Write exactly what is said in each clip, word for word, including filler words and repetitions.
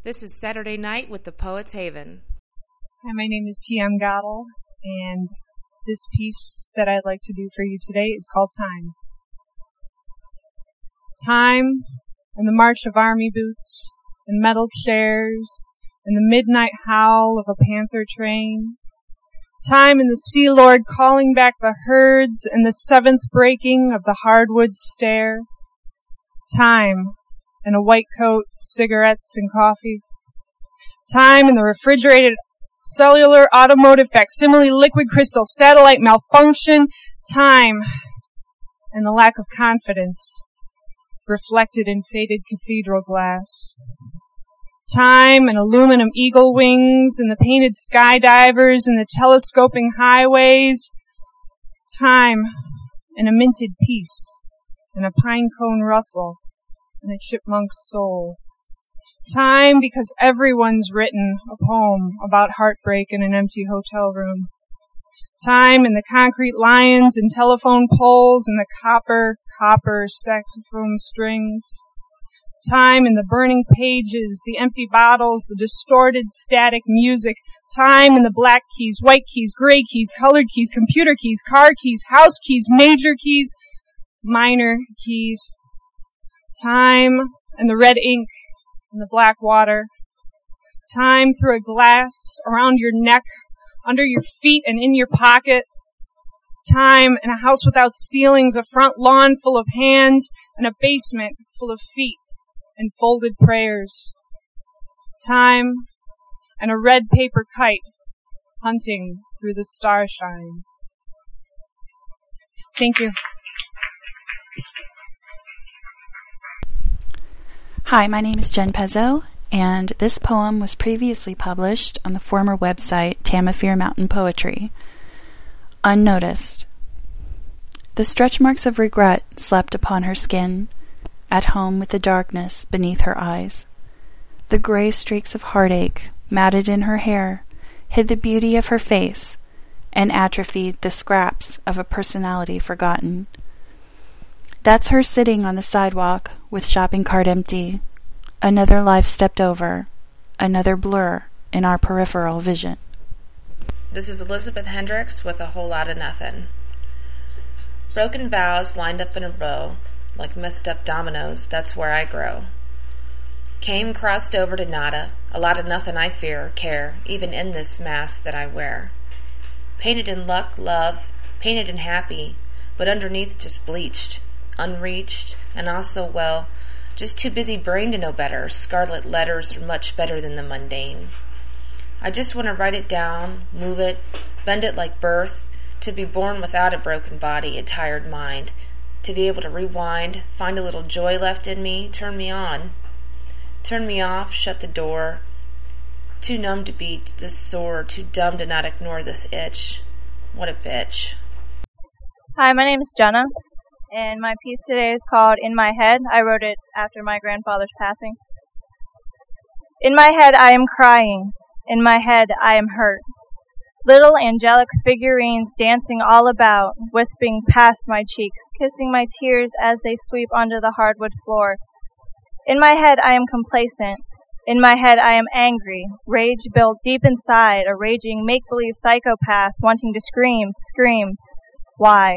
This is Saturday Night with the Poets Haven. Hi, my name is T M Gottel, and this piece that I'd like to do for you today is called Time. Time, and the march of army boots, and metal chairs, and the midnight howl of a panther train. Time and the Sea Lord calling back the herds, and the seventh breaking of the hardwood stair. Time, and a white coat, cigarettes, and coffee. Time and the refrigerated cellular automotive facsimile liquid crystal satellite malfunction. Time and the lack of confidence reflected in faded cathedral glass. Time and aluminum eagle wings and the painted skydivers and the telescoping highways. Time and a minted peace and a pine cone rustle and a chipmunk's soul. Time because everyone's written a poem about heartbreak in an empty hotel room. Time and the concrete lions and telephone poles and the copper, copper saxophone strings. Time and the burning pages, the empty bottles, the distorted static music. Time and the black keys, white keys, gray keys, colored keys, computer keys, car keys, house keys, major keys, minor keys. Time and the red ink and the black water. Time through a glass around your neck, under your feet and in your pocket. Time and a house without ceilings, a front lawn full of hands, and a basement full of feet and folded prayers. Time and a red paper kite hunting through the starshine. Thank you. Hi, my name is Jen Pezzo, and this poem was previously published on the former website Tamafir Mountain Poetry. Unnoticed. The stretch marks of regret slept upon her skin, at home with the darkness beneath her eyes. The gray streaks of heartache, matted in her hair, hid the beauty of her face, and atrophied the scraps of a personality forgotten. That's her sitting on the sidewalk with shopping cart empty. Another life stepped over, another blur in our peripheral vision. This is Elizabeth Hendricks with A Whole Lot of Nothing. Broken vows lined up in a row, like messed up dominoes, that's where I grow. Came crossed over to nada, a lot of nothing I fear or care, even in this mask that I wear. Painted in luck, love, painted in happy, but underneath just bleached. Unreached, and also, well, just too busy brain to know better. Scarlet letters are much better than the mundane. I just want to write it down, move it, bend it like birth, to be born without a broken body, a tired mind, to be able to rewind, find a little joy left in me, turn me on, turn me off, shut the door, too numb to beat this sore, too dumb to not ignore this itch. What a bitch. Hi, my name is Jenna. And my piece today is called In My Head. I wrote it after my grandfather's passing. In my head I am crying. In my head I am hurt. Little angelic figurines dancing all about, wisping past my cheeks, kissing my tears as they sweep onto the hardwood floor. In my head I am complacent. In my head I am angry, rage built deep inside, a raging make-believe psychopath wanting to scream, scream. Why?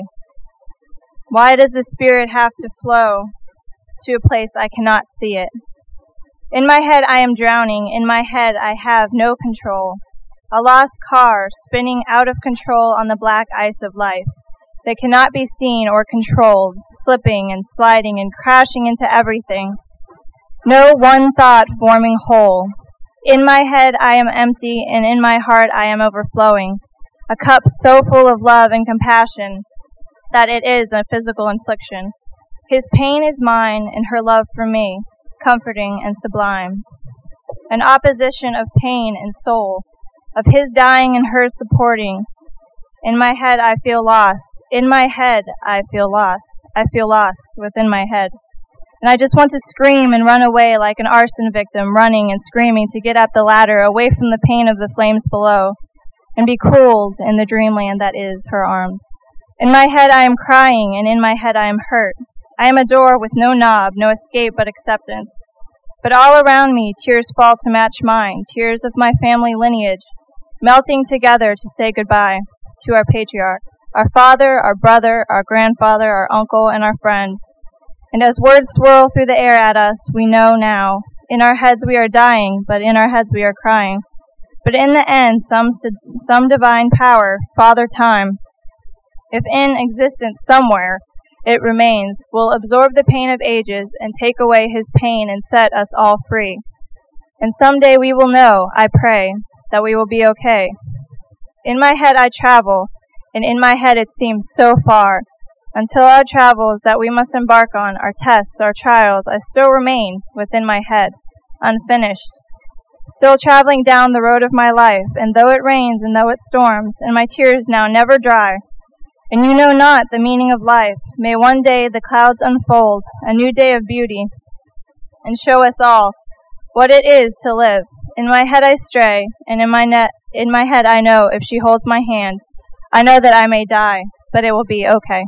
Why does the spirit have to flow to a place I cannot see it? In my head I am drowning. In my head I have no control. A lost car spinning out of control on the black ice of life that cannot be seen or controlled, slipping and sliding and crashing into everything. No one thought forming whole. In my head I am empty, and in my heart I am overflowing. A cup so full of love and compassion that it is a physical infliction. His pain is mine, and her love for me, comforting and sublime. An opposition of pain and soul, of his dying and hers supporting. In my head I feel lost. In my head I feel lost. I feel lost within my head. And I just want to scream and run away like an arson victim, running and screaming to get up the ladder, away from the pain of the flames below, and be cooled in the dreamland that is her arms. In my head I am crying, and in my head I am hurt. I am a door with no knob, no escape but acceptance. But all around me tears fall to match mine, tears of my family lineage, melting together to say goodbye to our patriarch, our father, our brother, our grandfather, our uncle, and our friend. And as words swirl through the air at us, we know now, in our heads we are dying, but in our heads we are crying. But in the end, some some divine power, Father Time, if in existence somewhere it remains, will absorb the pain of ages and take away his pain and set us all free. And someday we will know, I pray, that we will be okay. In my head I travel, and in my head it seems so far. Until our travels that we must embark on, our tests, our trials, I still remain within my head, unfinished. Still traveling down the road of my life, and though it rains and though it storms, and my tears now never dry, and you know not the meaning of life, may one day the clouds unfold, a new day of beauty, and show us all what it is to live. In my head I stray, and in my net, in my head I know if she holds my hand, I know that I may die, but it will be okay.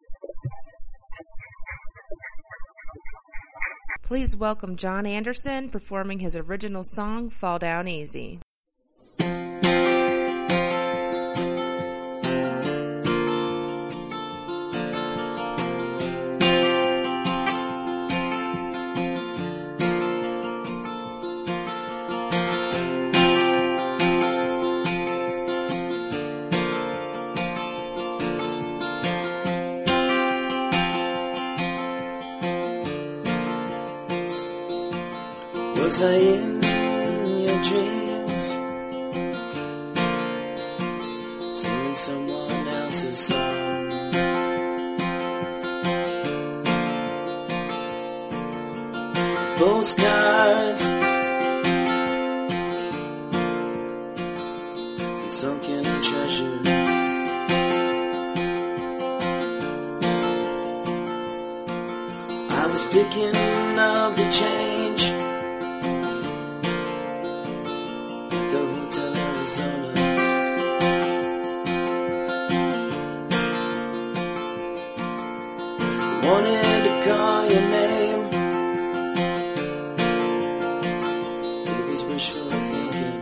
Please welcome John Anderson performing his original song, Fall Down Easy. Was I in your dreams, singing someone else's song? Postcards and sunken treasure. I was picking up the change. Wanted to call your name. It was wishful thinking.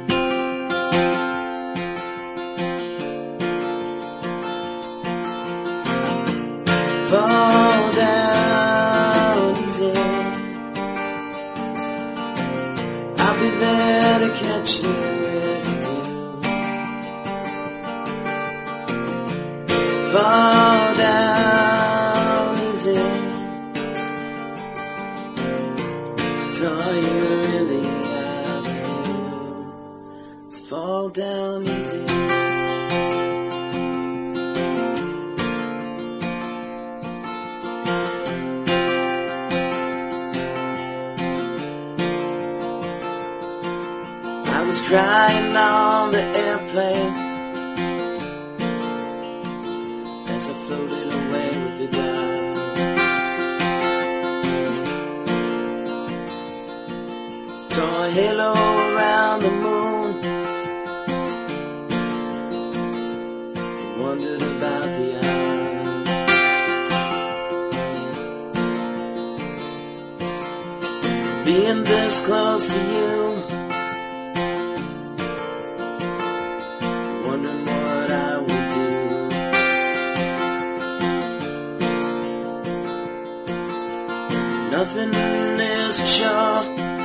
Fall down easy. I'll be there to catch you if you do. Fall down. It's all you really have to do is fall down easy. I was crying on the airplane as I floated away with the guys. Saw a halo around the moon, wondered about the eyes. Being this close to you, wondering what I would do. Nothing is for sure.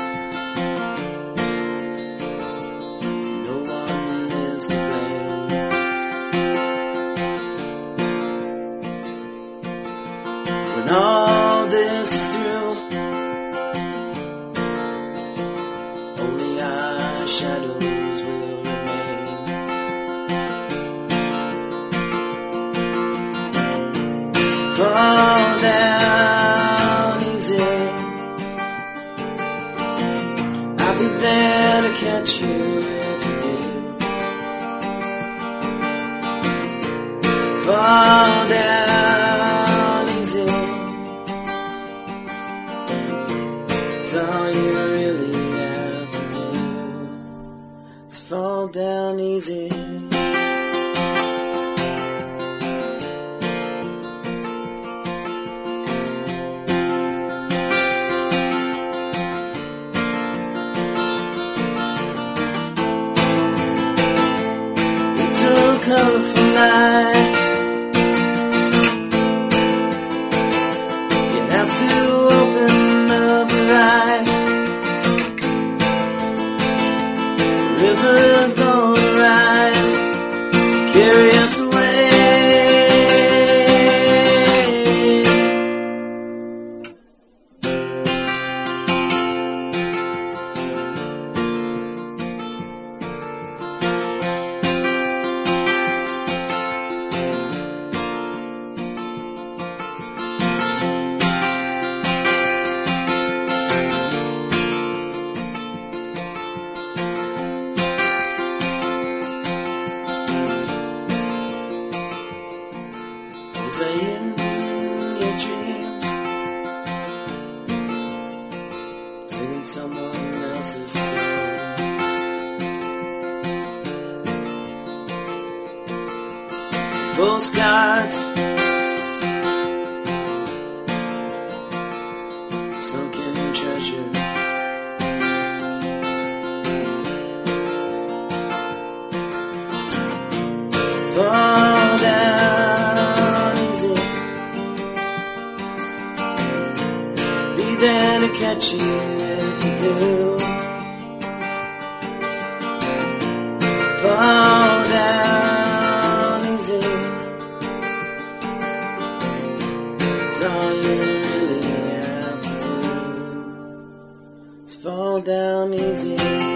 All this is through, only our shadows will remain. Fall down easy. I'll be there to catch you if you do. Fall down. It's all you really have to do is fall down easy. light. You have to open up your eyes. The river's gonna rise, carry us away. Was I in your dreams, singing someone else's song? Postcards, sunken treasure. Fall down easy, be there to catch you if you do. Fall down easy, it's all you really have to do. Is fall down easy.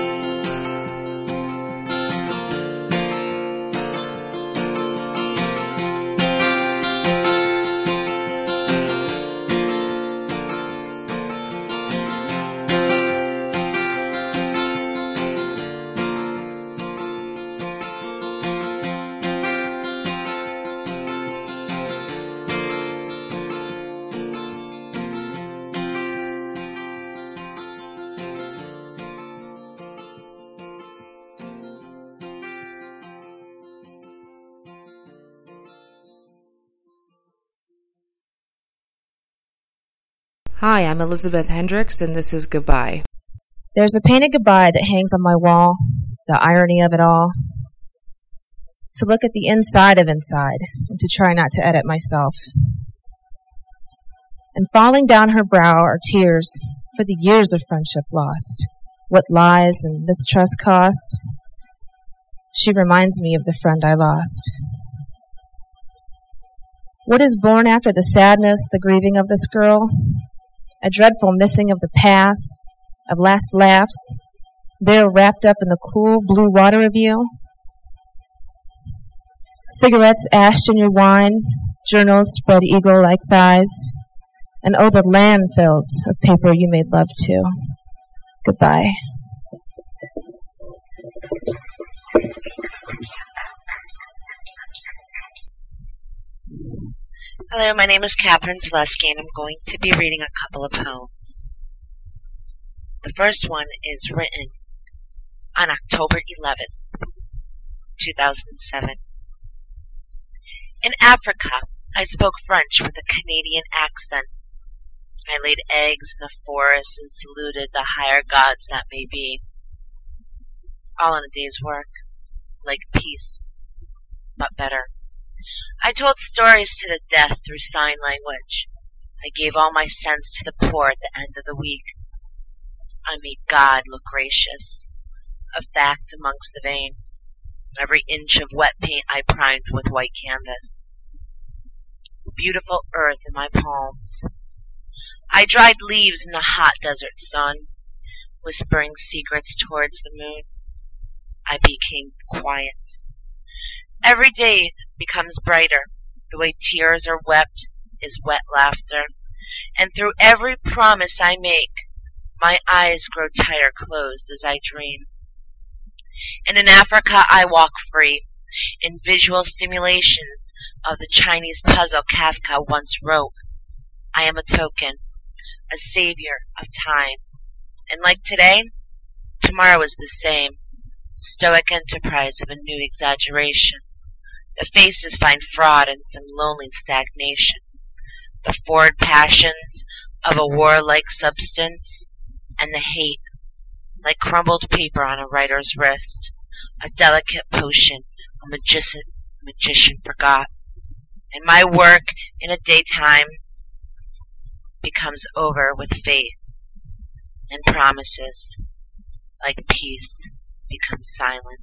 Hi, I'm Elizabeth Hendricks, and this is Goodbye. There's a painted goodbye that hangs on my wall, the irony of it all. To look at the inside of inside, and to try not to edit myself. And falling down her brow are tears for the years of friendship lost, what lies and mistrust cost. She reminds me of the friend I lost. What is born after the sadness, the grieving of this girl? A dreadful missing of the past, of last laughs, there wrapped up in the cool blue water of you. Cigarettes ashed in your wine, journals spread eagle-like thighs, and oh, the landfills of paper you made love to. Goodbye. Hello, my name is Catherine Zaleski, and I'm going to be reading a couple of poems. The first one is written on October eleventh, two thousand seven. In Africa, I spoke French with a Canadian accent. I laid eggs in the forest and saluted the higher gods that may be. All in a day's work, like peace, but better. I told stories to the deaf through sign language. I gave all my cents to the poor at the end of the week. I made God look gracious, a fact amongst the vain. Every inch of wet paint I primed with white canvas. Beautiful earth in my palms. I dried leaves in the hot desert sun, whispering secrets towards the moon. I became quiet. Every day becomes brighter. The way tears are wept is wet laughter. And through every promise I make, my eyes grow tighter closed as I dream. And in Africa I walk free, in visual stimulation of the Chinese puzzle Kafka once wrote. I am a token, a savior of time. And like today, tomorrow is the same. Stoic enterprise of a new exaggeration. The faces find fraud in some lonely stagnation. The forward passions of a warlike substance, and the hate, like crumbled paper on a writer's wrist, a delicate potion, a magician, magician forgot, and my work in a daytime becomes over with faith and promises, like peace becomes silent.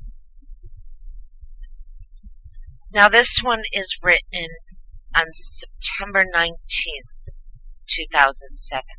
Now this one is written on September nineteenth, two thousand seven.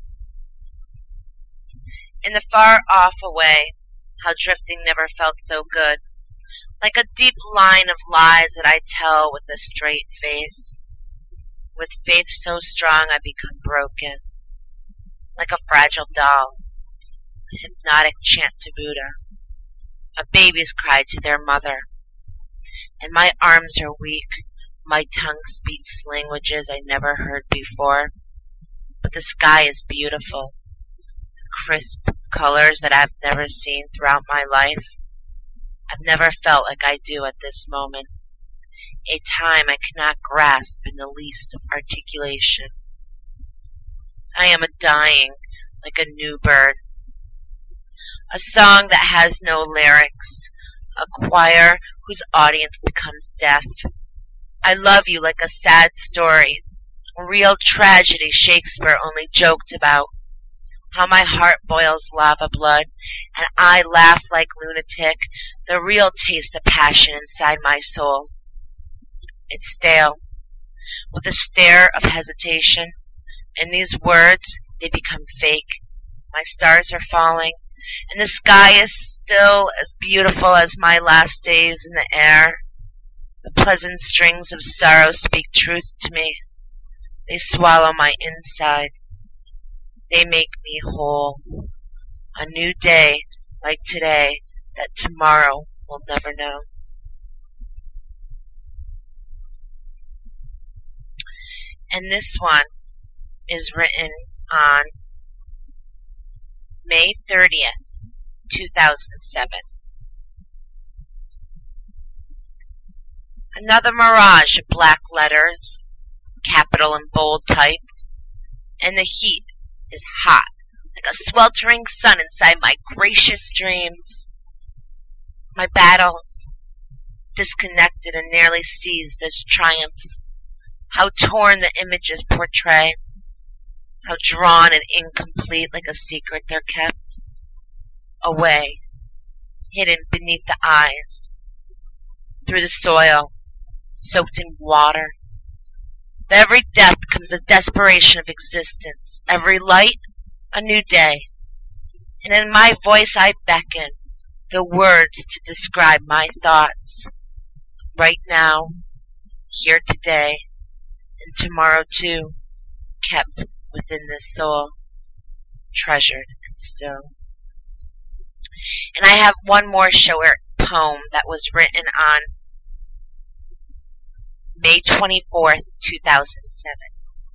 In the far off away, how drifting never felt so good, like a deep line of lies that I tell with a straight face. With faith so strong I become broken, like a fragile doll, a hypnotic chant to Buddha, a baby's cry to their mother. And my arms are weak, my tongue speaks languages I never heard before, but the sky is beautiful, crisp colors that I've never seen throughout my life. I've never felt like I do at this moment, a time I cannot grasp in the least of articulation. I am a dying like a new bird, a song that has no lyrics, a choir whose audience becomes deaf. I love you like a sad story, a real tragedy Shakespeare only joked about. How my heart boils lava blood, and I laugh like lunatic, the real taste of passion inside my soul. It's stale, with a stare of hesitation, and these words, they become fake. My stars are falling, and the sky is still as beautiful as my last days in the air. The pleasant strings of sorrow speak truth to me. They swallow my inside. They make me whole. A new day like today that tomorrow will never know. And this one is written on May thirtieth, two thousand seven. Another mirage of black letters, capital and bold typed, and the heat is hot, like a sweltering sun inside my gracious dreams. My battles, disconnected and nearly seized as triumph. How torn the images portray, how drawn and incomplete like a secret they're kept. Away, hidden beneath the eyes, through the soil, soaked in water. With every depth comes a desperation of existence, every light, a new day. And in my voice I beckon the words to describe my thoughts. Right now, here today, and tomorrow too, kept within this soul, treasured and still. And I have one more short poem that was written on May twenty-fourth, two thousand seven.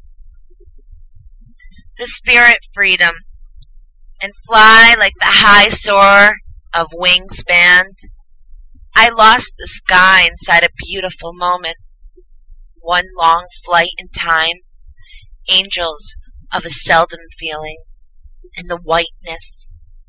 The spirit freedom, and fly like the high soar of wingspan. I lost the sky inside a beautiful moment, one long flight in time, angels of a seldom feeling, and the whiteness,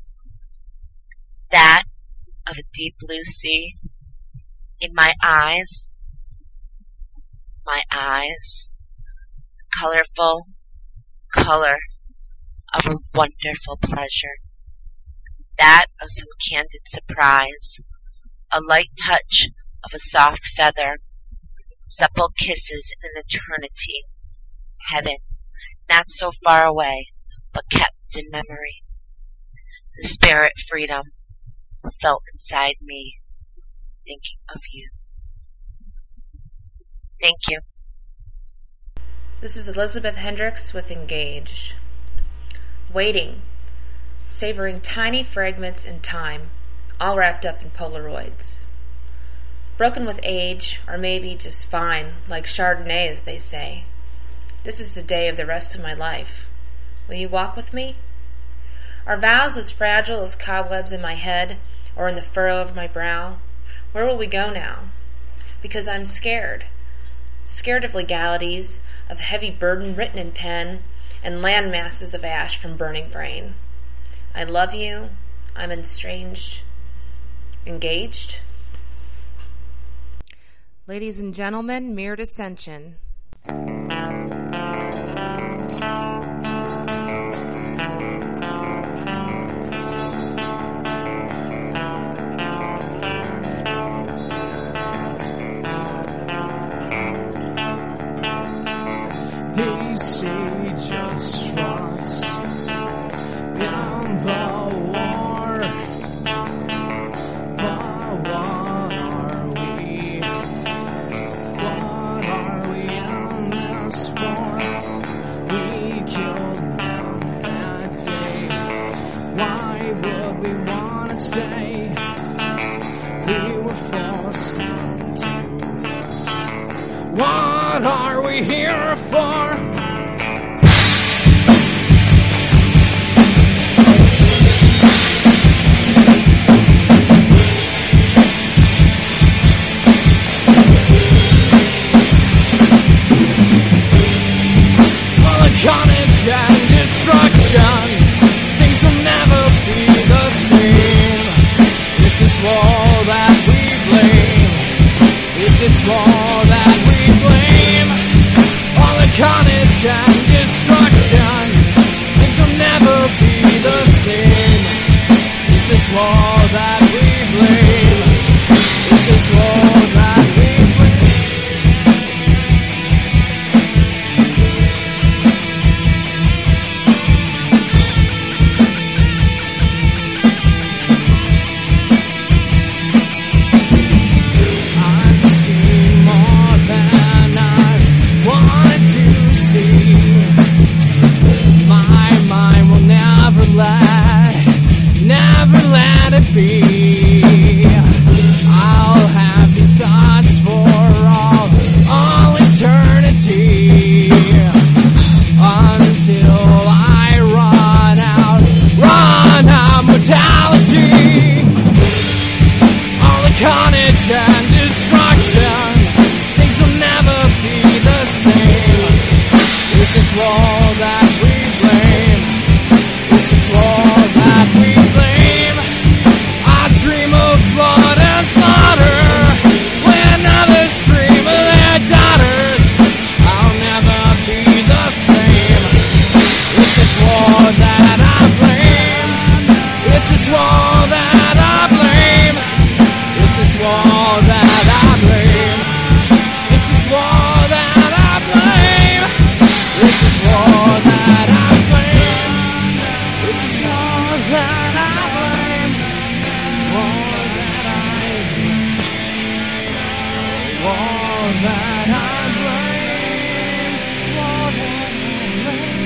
that of a deep blue sea, in my eyes, my eyes, colorful color of a wonderful pleasure, that of some candid surprise, a light touch of a soft feather, supple kisses in an eternity, heaven, not so far away, but kept in memory. The spirit freedom felt inside me, thinking of you. Thank you. This is Elizabeth Hendricks with Engaged. Waiting, savoring tiny fragments in time, all wrapped up in Polaroids. Broken with age, or maybe just fine, like Chardonnay as they say. This is the day of the rest of my life. Will you walk with me? Are vows as fragile as cobwebs in my head, or in the furrow of my brow? Where will we go now? Because I'm scared. Scared of legalities, of heavy burden written in pen, and land masses of ash from burning brain. I love you. I'm estranged. Engaged. Ladies and gentlemen, Mirrored Ascension. They say just trust in the war, but what are we? What are we in this for? We killed them that day. Why would we want to stay? We were forced into this. What are we here for? Carnage and destruction, things will never be the same. It's this war that we blame. It's this war that we blame. All the carnage and destruction, things will never be the same. It's this war that we blame. It's this war that we blame. Carnage and destruction, things will never be the same. It's this war that we blame. It's this war that we blame. I dream of blood and slaughter when others dream of their daughters. I'll never be the same. It's this war that I blame. It's this war that I blame. It's this war that I blame. It's this war that I blame. It's this war that I blame. It's this war that I blame. War that I blame. War that I blame. War that I blame.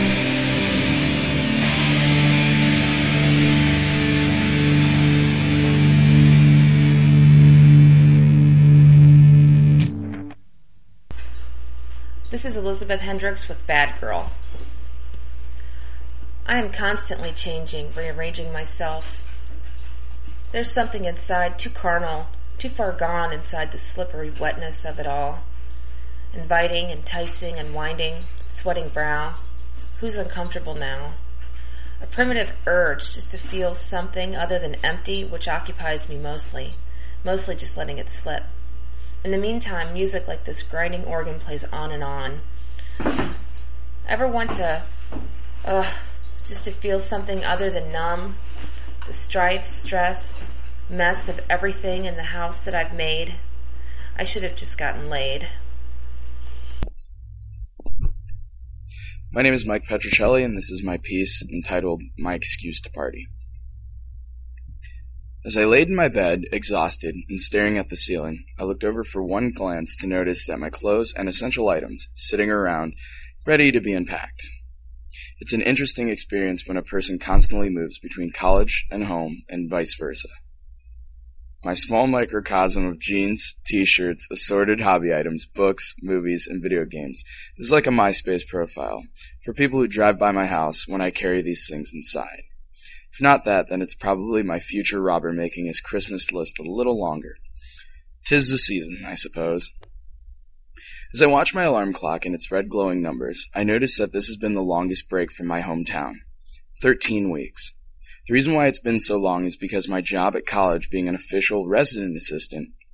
This is Elizabeth Hendricks with Bad Girl. I am constantly changing, rearranging myself. There's something inside too carnal, too far gone inside the slippery wetness of it all. Inviting, enticing, and winding, sweating brow. Who's uncomfortable now? A primitive urge just to feel something other than empty, which occupies me mostly, mostly just letting it slip. In the meantime, music like this grinding organ plays on and on. Ever want to, ugh, just to feel something other than numb? The strife, stress, mess of everything in the house that I've made. I should have just gotten laid. My name is Mike Petruccelli, and this is my piece entitled My Excuse to Party. As I laid in my bed, exhausted, and staring at the ceiling, I looked over for one glance to notice that my clothes and essential items sitting around, ready to be unpacked. It's an interesting experience when a person constantly moves between college and home and vice versa. My small microcosm of jeans, t-shirts, assorted hobby items, books, movies, and video games is like a MySpace profile for people who drive by my house when I carry these things inside. If not that, then it's probably my future robber making his Christmas list a little longer. 'Tis the season, I suppose. As I watch my alarm clock and its red glowing numbers, I notice that this has been the longest break from my hometown. Thirteen weeks. The reason why it's been so long is because my job at college, being an official resident assistant,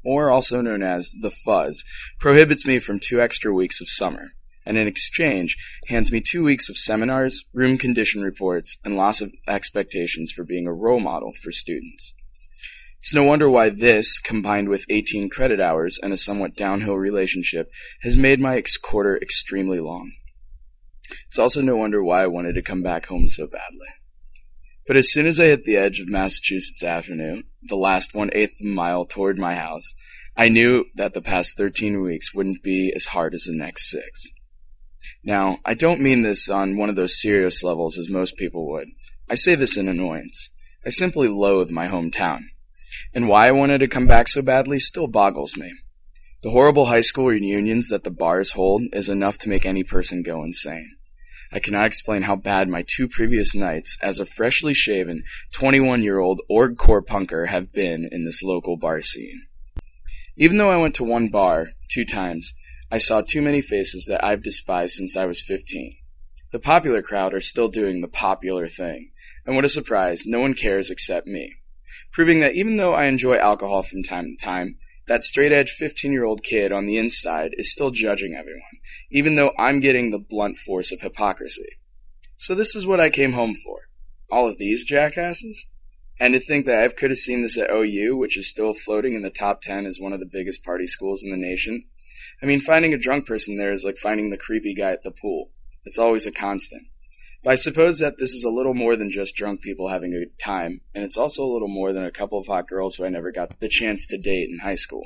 or also known as the fuzz, prohibits me from two extra weeks of summer, and in exchange hands me two weeks of seminars, room condition reports, and lots of expectations for being a role model for students. It's no wonder why this, combined with eighteen credit hours and a somewhat downhill relationship, has made my ex- quarter extremely long. It's also no wonder why I wanted to come back home so badly. But as soon as I hit the edge of Massachusetts Avenue, the last one-eighth of a mile toward my house, I knew that the past thirteen weeks wouldn't be as hard as the next six. Now, I don't mean this on one of those serious levels as most people would. I say this in annoyance. I simply loathe my hometown. And why I wanted to come back so badly still boggles me. The horrible high school reunions that the bars hold is enough to make any person go insane. I cannot explain how bad my two previous nights as a freshly shaven twenty-one-year-old org-core punker have been in this local bar scene. Even though I went to one bar two times, I saw too many faces that I've despised since I was fifteen. The popular crowd are still doing the popular thing, and what a surprise, no one cares except me. Proving that even though I enjoy alcohol from time to time, that straight-edge fifteen-year-old kid on the inside is still judging everyone, even though I'm getting the blunt force of hypocrisy. So this is what I came home for. All of these jackasses? And to think that I could have seen this at O U, which is still floating in the top ten as one of the biggest party schools in the nation. I mean, finding a drunk person there is like finding the creepy guy at the pool. It's always a constant. But I suppose that this is a little more than just drunk people having a good time, and it's also a little more than a couple of hot girls who I never got the chance to date in high school.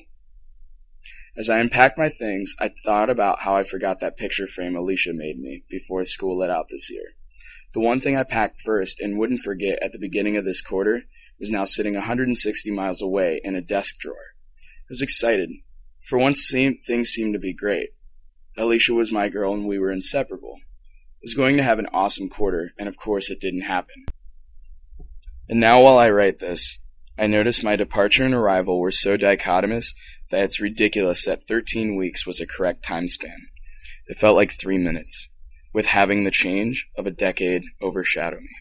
As I unpacked my things, I thought about how I forgot that picture frame Alicia made me before school let out this year. The one thing I packed first and wouldn't forget at the beginning of this quarter was now sitting one hundred sixty miles away in a desk drawer. I was excited. For once, things seemed to be great. Alicia was my girl and we were inseparable. I was going to have an awesome quarter, and of course it didn't happen. And now while I write this, I notice my departure and arrival were so dichotomous that it's ridiculous that thirteen weeks was a correct time span. It felt like three minutes, with having the change of a decade overshadow me.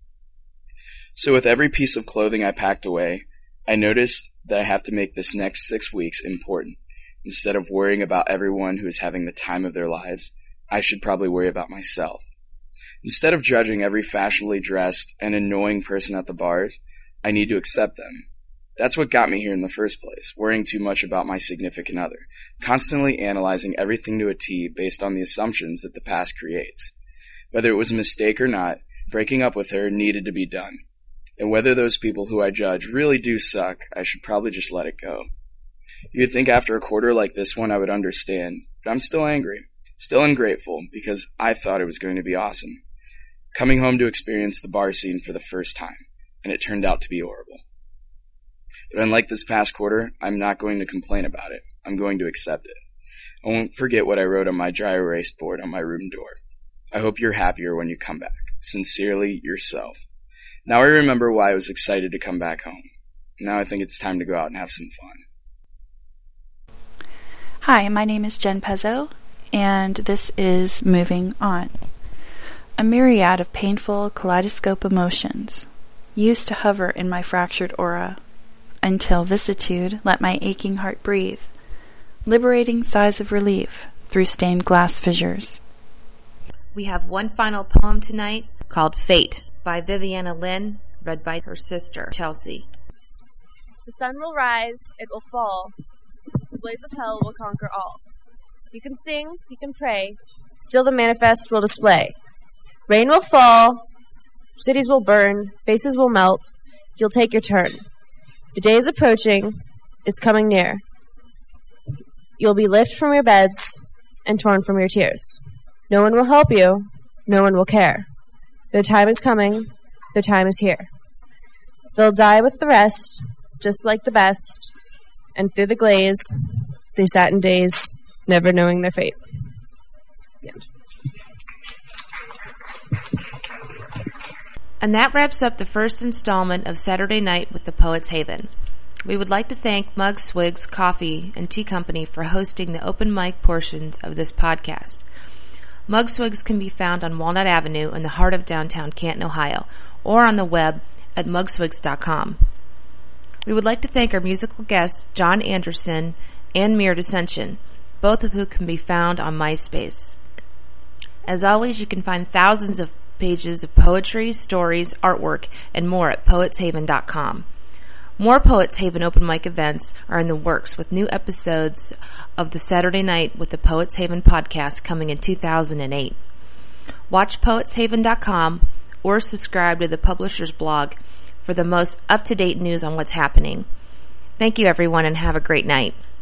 So with every piece of clothing I packed away, I noticed that I have to make this next six weeks important. Instead of worrying about everyone who is having the time of their lives, I should probably worry about myself. Instead of judging every fashionably dressed and annoying person at the bars, I need to accept them. That's what got me here in the first place, worrying too much about my significant other, constantly analyzing everything to a T based on the assumptions that the past creates. Whether it was a mistake or not, breaking up with her needed to be done. And whether those people who I judge really do suck, I should probably just let it go. You would think after a quarter like this one I would understand, but I'm still angry, still ungrateful, because I thought it was going to be awesome. Coming home to experience the bar scene for the first time, and it turned out to be horrible. But unlike this past quarter, I'm not going to complain about it. I'm going to accept it. I won't forget what I wrote on my dry erase board on my room door. I hope you're happier when you come back. Sincerely, yourself. Now I remember why I was excited to come back home. Now I think it's time to go out and have some fun. Hi, my name is Jen Pezzo, and this is Moving On. A myriad of painful kaleidoscope emotions used to hover in my fractured aura, until vicissitude let my aching heart breathe, liberating sighs of relief through stained glass fissures. We have one final poem tonight called Fate by Viviana Lynn, read by her sister, Chelsea. The sun will rise, it will fall. The blaze of hell will conquer all. You can sing, you can pray, still the manifest will display. Rain will fall, c- cities will burn, faces will melt, you'll take your turn. The day is approaching, it's coming near. You'll be lifted from your beds and torn from your tears. No one will help you, no one will care. Their time is coming, their time is here. They'll die with the rest, just like the best, and through the glaze, they sat in days, never knowing their fate. The end. And that wraps up the first installment of Saturday Night with the Poets Haven. We would like to thank Mug Swigs Coffee and Tea Company for hosting the open mic portions of this podcast. Mug Swigs can be found on Walnut Avenue in the heart of downtown Canton, Ohio, or on the web at mug swigs dot com. We would like to thank our musical guests, John Anderson and Mir Descension, both of whom can be found on MySpace. As always, you can find thousands of pages of poetry, stories, artwork, and more at poets haven dot com. More Poets Haven open mic events are in the works, with new episodes of the Saturday Night with the Poets Haven podcast coming in two thousand eight. Watch poets haven dot com or subscribe to the publisher's blog for the most up-to-date news on what's happening. Thank you, everyone, and have a great night.